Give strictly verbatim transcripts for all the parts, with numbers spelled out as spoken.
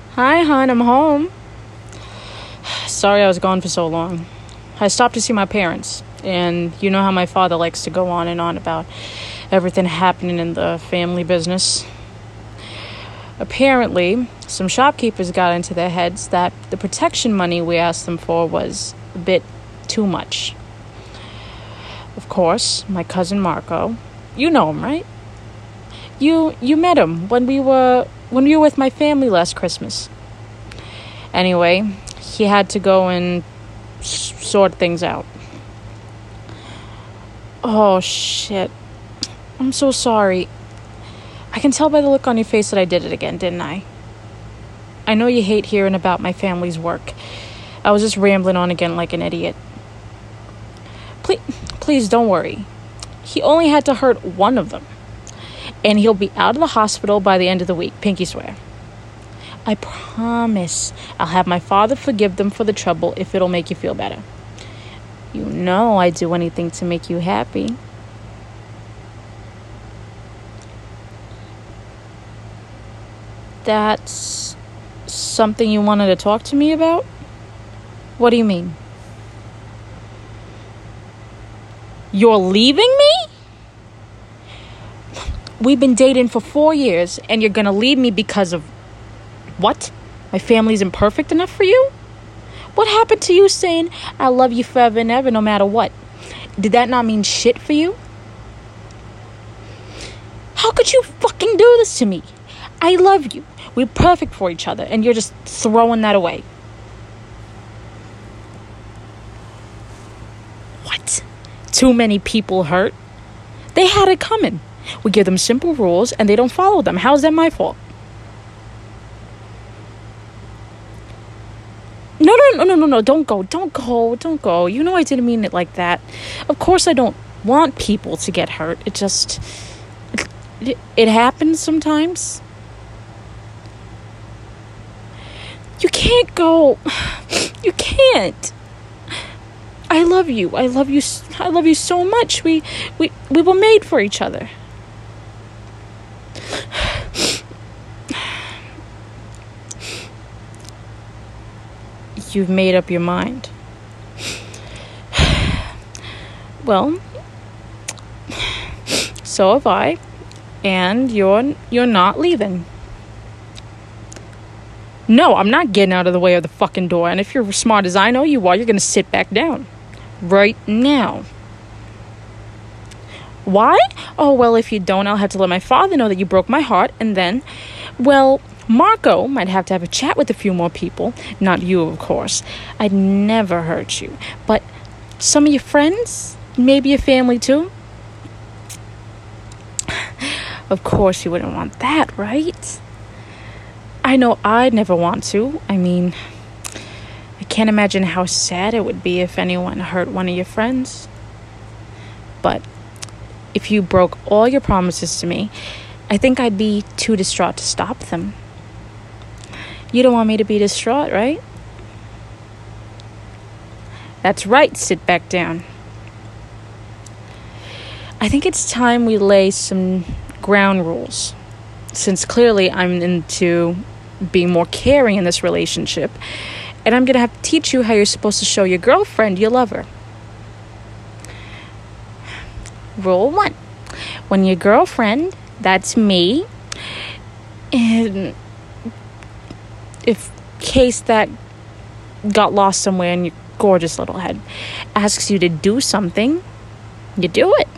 Hi, hon, I'm home. Sorry I was gone for so long. I stopped to see my parents, and you know how my father likes to go on and on about everything happening in the family business. Apparently, some shopkeepers got into their heads that the protection money we asked them for was a bit too much. Of course, my cousin Marco, you know him, right? You you met him when we were when we were with my family last Christmas. Anyway, he had to go and s- sort things out. Oh shit. I'm so sorry. I can tell by the look on your face that I did it again, didn't I? I know you hate hearing about my family's work. I was just rambling on again like an idiot. Please, please don't worry. He only had to hurt one of them. And he'll be out of the hospital by the end of the week, pinky swear. I promise I'll have my father forgive them for the trouble if it'll make you feel better. You know I'd do anything to make you happy. That's something you wanted to talk to me about? What do you mean? You're leaving me? We've been dating for four years and you're gonna leave me because of what? My family's imperfect enough for you? What happened to you saying I love you forever and ever no matter what? Did that not mean shit for you? How could you fucking do this to me? I love you. We're perfect for each other and you're just throwing that away. What? Too many people hurt? They had it coming. We give them simple rules and they don't follow them. How's that my fault? No, no, no, no, no, no. Don't go. Don't go. Don't go. You know I didn't mean it like that. Of course I don't want people to get hurt. It just... It, it happens sometimes. You can't go. You can't. I love you. I love you. I love you so much. We, we, we were made for each other. You've made up your mind. Well, so have I, and you're you're not leaving. No, I'm not getting out of the way of the fucking door. And if you're as smart as I know you are, you're gonna sit back down right now. Why? Oh, well, if you don't, I'll have to let my father know that you broke my heart, and then, well, Marco might have to have a chat with a few more people. Not you, of course. I'd never hurt you. But some of your friends, maybe your family too. Of course you wouldn't want that, right? I know I'd never want to. I mean, I can't imagine how sad it would be if anyone hurt one of your friends. But if you broke all your promises to me, I think I'd be too distraught to stop them. You don't want me to be distraught, right? That's right, sit back down. I think it's time we lay some ground rules. Since clearly I'm into being more caring in this relationship, and I'm going to have to teach you how you're supposed to show your girlfriend you love her. Rule one. When your girlfriend, that's me, and if case that got lost somewhere in your gorgeous little head, asks you to do something, you do it.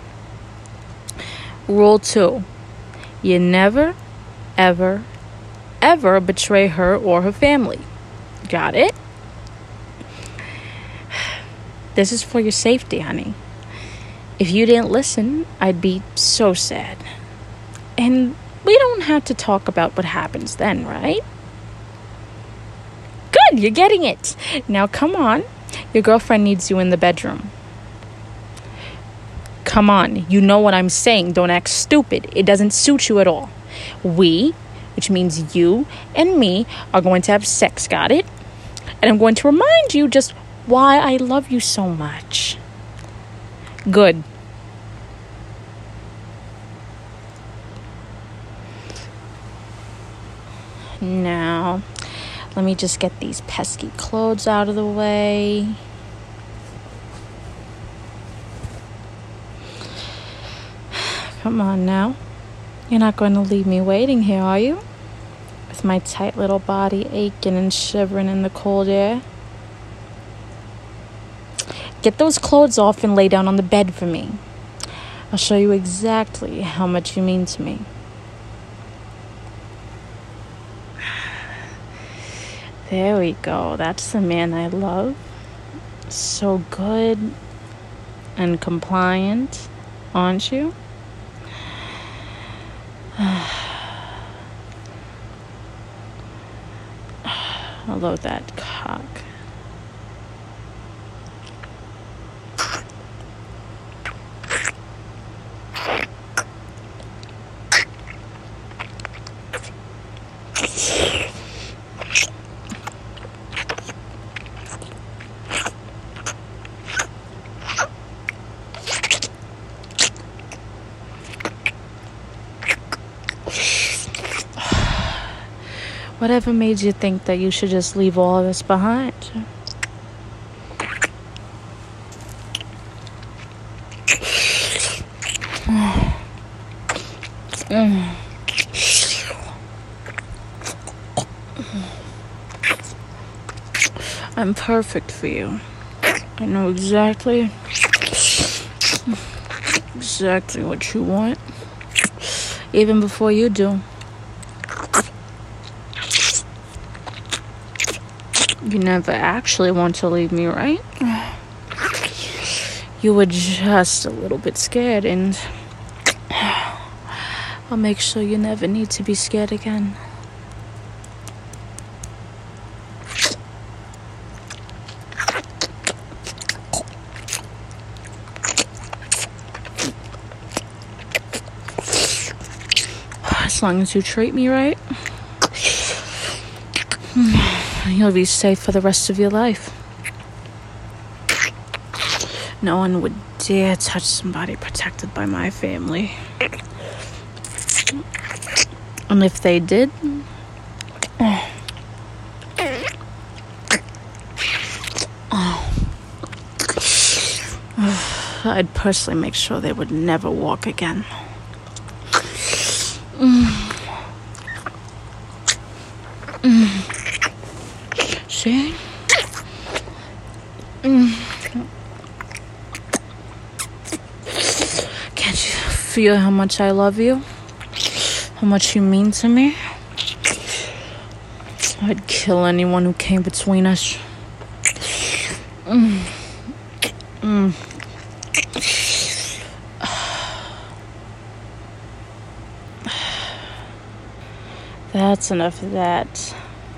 Rule two. You never, ever, ever betray her or her family. Got it? This is for your safety, honey. If you didn't listen, I'd be so sad. And we don't have to talk about what happens then, right? Good, you're getting it. Now come on. Your girlfriend needs you in the bedroom. Come on, you know what I'm saying. Don't act stupid. It doesn't suit you at all. We, which means you and me, are going to have sex, got it? And I'm going to remind you just why I love you so much. Good. Now, let me just get these pesky clothes out of the way. Come on now. You're not going to leave me waiting here, are you? With my tight little body aching and shivering in the cold air. Get those clothes off and lay down on the bed for me. I'll show you exactly how much you mean to me. There we go. That's the man I love. So good and compliant, aren't you? I'll load that cock. Whatever made you think that you should just leave all of this behind? I'm perfect for you. I know exactly, exactly what you want, even before you do. You never actually want to leave me, right? You were just a little bit scared, and I'll make sure you never need to be scared again. As long as you treat me right, you'll be safe for the rest of your life. No one would dare touch somebody protected by my family. And if they did, I'd personally make sure they would never walk again. Mm. Mm. See? Mm. Can't you feel how much I love you? How much you mean to me? I'd kill anyone who came between us. Mm. Mm. That's enough of that.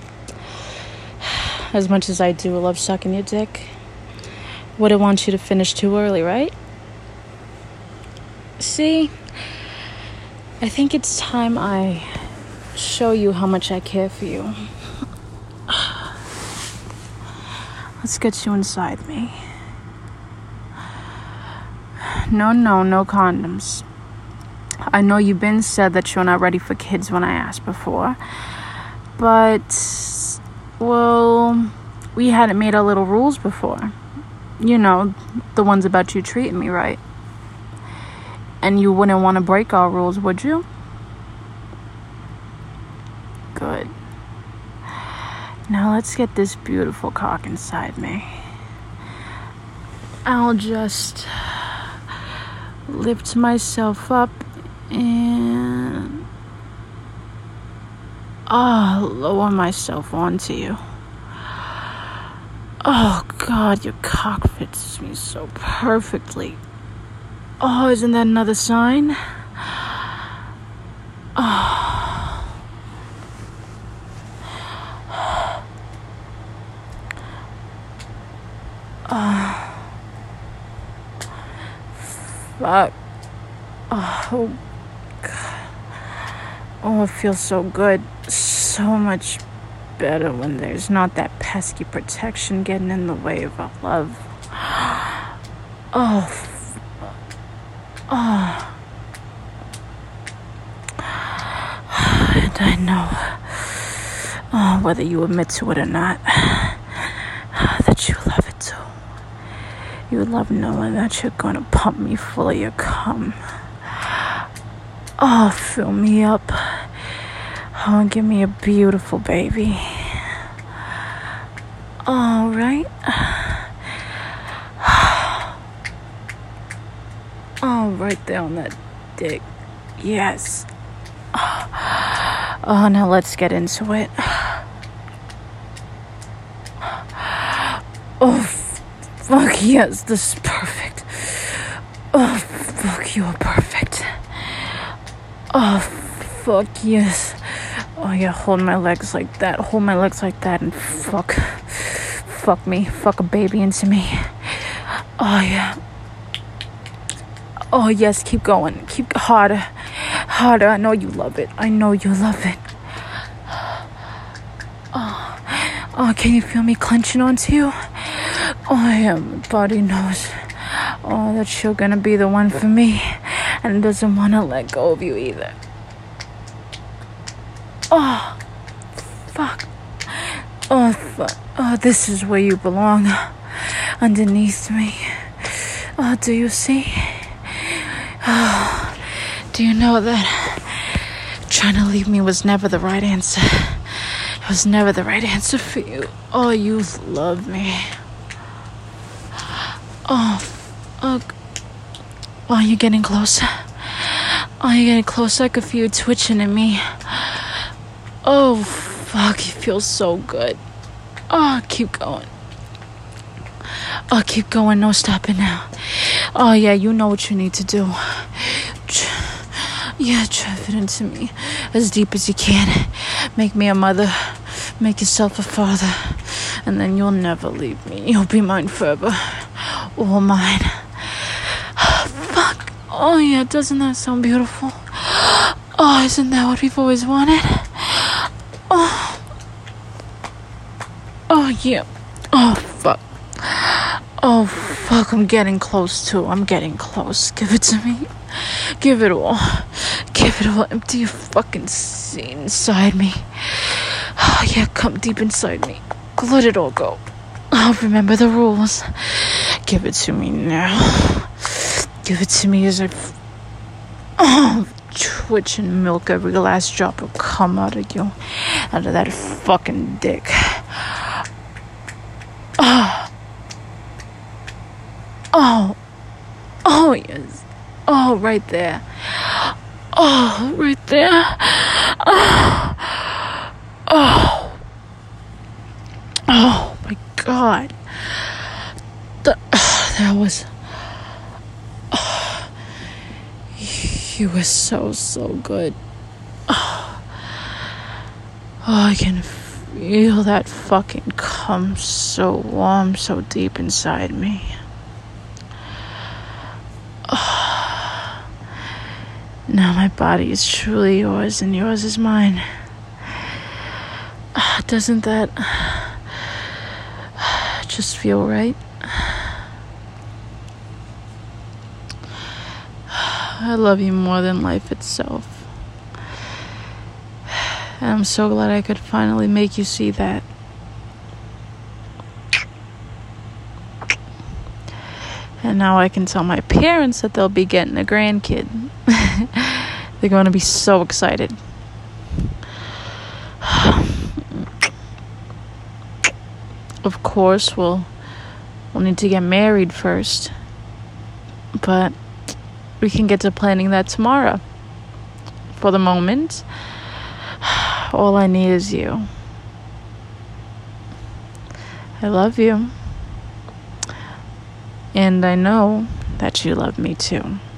As much as I do love sucking your dick, wouldn't want you to finish too early, right? See, I think it's time I show you how much I care for you. Let's get you inside me. No, no, no condoms. I know you've been said that you're not ready for kids when I asked before, but, well, we hadn't made our little rules before. You know, the ones about you treating me right. And you wouldn't want to break our rules, would you? Good. Now let's get this beautiful cock inside me. I'll just lift myself up and oh, lower myself onto you. Oh God, your cock fits me so perfectly. Oh, isn't that another sign? Oh. Oh. Fuck. Oh, God. Oh, it feels so good. So much better when there's not that pesky protection getting in the way of our love. Oh. Oh. And I know Oh, whether you admit to it or not, that you love it too. You love knowing that you're gonna pump me full of your cum. Oh, fill me up. Oh, give me a beautiful baby. All right. Oh, right there on that dick. Yes. Oh, now let's get into it. Oh, fuck yes, this is perfect. Oh, fuck, you are perfect. Oh, fuck yes. Oh, yeah, hold my legs like that. Hold my legs like that and fuck. Fuck me. Fuck a baby into me. Oh, yeah. Oh, yes, keep going. Keep harder. Harder. I know you love it. I know you love it. Oh, oh, can you feel me clenching onto you? Oh, yeah, my body knows. Oh, that you're gonna be the one for me. And doesn't want to let go of you either. Oh, fuck. Oh, fuck. Oh, this is where you belong. Underneath me. Oh, do you see? Oh, do you know that trying to leave me was never the right answer? It was never the right answer for you. Oh, you love me. Oh, oh, oh, you're getting closer. Oh, you're getting closer. I could feel you twitching in me. Oh, fuck, you feel so good. Oh, keep going. Oh, keep going. No stopping now. Oh, yeah, you know what you need to do. Yeah, drive it into me as deep as you can. Make me a mother. Make yourself a father. And then you'll never leave me. You'll be mine forever. All mine. Fuck. Oh, yeah, doesn't that sound beautiful? Oh, isn't that what we've always wanted? Oh. Oh, yeah. Oh, fuck. Oh, fuck, I'm getting close, too. I'm getting close. Give it to me. Give it all. Give it all. Empty your fucking seat inside me. Oh, yeah, come deep inside me. Let it all go. Oh, remember the rules. Give it to me now. Give it to me as I... Oh, twitch and milk every last drop will come out of you. Out of that fucking dick. Oh. Oh. Oh, yes. Oh, right there. Oh, right there. Oh. Oh. Oh, my God. The, oh, that was... Oh. You were so, so good. Oh. Oh, I can feel that fucking cum so warm, so deep inside me. Oh. Now my body is truly yours and yours is mine. Uh, doesn't that just feel right? I love you more than life itself. And I'm so glad I could finally make you see that. And now I can tell my parents that they'll be getting a grandkid. They're going to be so excited. Of course, we'll, we'll need to get married first. But we can get to planning that tomorrow. For the moment, all I need is you. I love you. And I know that you love me too.